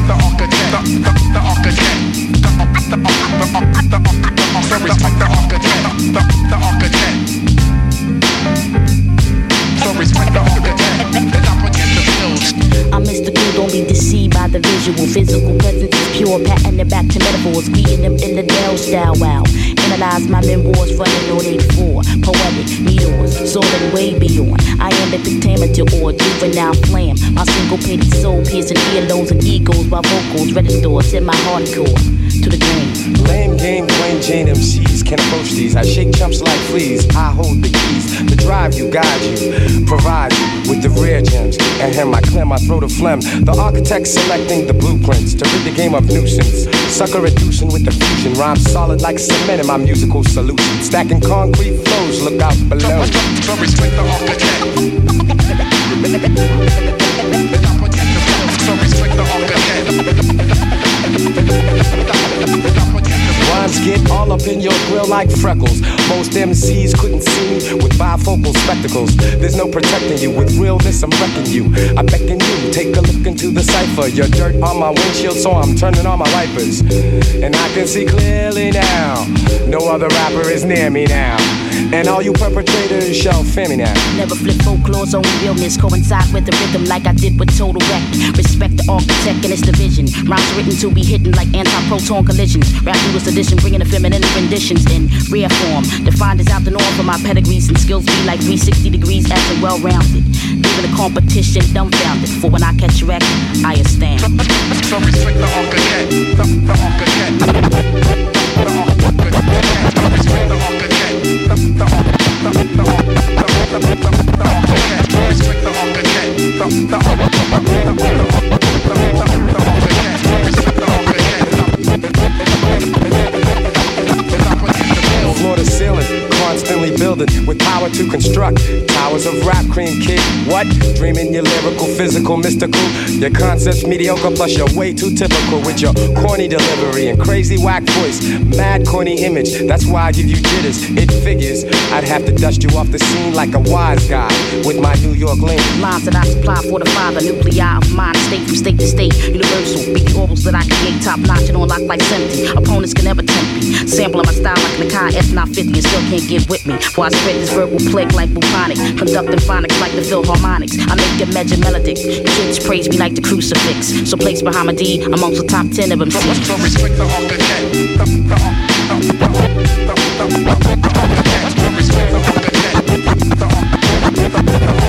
the architect, the architect, so respect the architect, the architect. So respect the architect, and I protect the bills. I'm mystical, don't be deceived by the visual. Physical presence is pure, patting it back to metaphors. Greeting them in the Dell style, wow. Analyze my memoirs, running on 84. Poetic, meteors, soaring way beyond. I am the pentameter or juvenile flame. My syncopated soul piercing earlobes and egos while vocals register. Send my hardcore to the grain. Lame game, plain Jane MCs can't approach these. I shake chumps like fleas. I hold the keys to drive you, guide you, provide you with the rare gems. And him, I clear my throat of phlegm. The architect selecting the blueprints to rid the game of nuisance. Sucker reducing with the fusion. Rhyme solid like cement in my musical solution. Stacking concrete flows, look out below. So respect the architect. So respect the architect. Rhymes get all up in your grill like freckles. Most MCs couldn't see me with bifocal spectacles. There's no protecting you. With realness, I'm wrecking you. I beckon you, take a look into the cipher. Your dirt on my windshield, so I'm turning on my wipers. And I can see clearly now. No other rapper is near me now. And all you perpetrators shall fear me now. Never flip folklore's only realness. Coincide with the rhythm like I did with Total Wreck. Respect the architect and its division. Rhymes written to be hidden like anti-proton collisions. Rap newest edition, bringing the feminine renditions in rare form. Defined as out the norm for my pedigrees and skills be like 360 degrees acting well-rounded. Leaving the competition dumbfounded. For when I catch a wreck, I stand. So respect the architect. The architect. The architect. Respect the architect. Floor to ceiling, constantly building with power to construct towers of rap cream, kid. What? Dreaming your lyrical, physical, mystical. Your concepts mediocre, plus you're way too typical with your corny delivery and crazy whack voice. Mad corny image, that's why I give you jitters. It figures I'd have to dust you off the scene like a wise guy with my New York lean. Lines that I supply for the father, nuclei of mind, state from state to state, universal. Beat the orbals that I create, top notch and on lock like Senti. Opponents can never tempt me. Sampling my style like Nakai F950 and still can't get with me. While I spread this verbal plague like bubonic, conducting phonics like the Philharmonics. I make it measure melodic. Kids praise me like the crucifix. So place Muhammadi amongst the top 10 of them. So respect the architect. The architect. Respect the architect.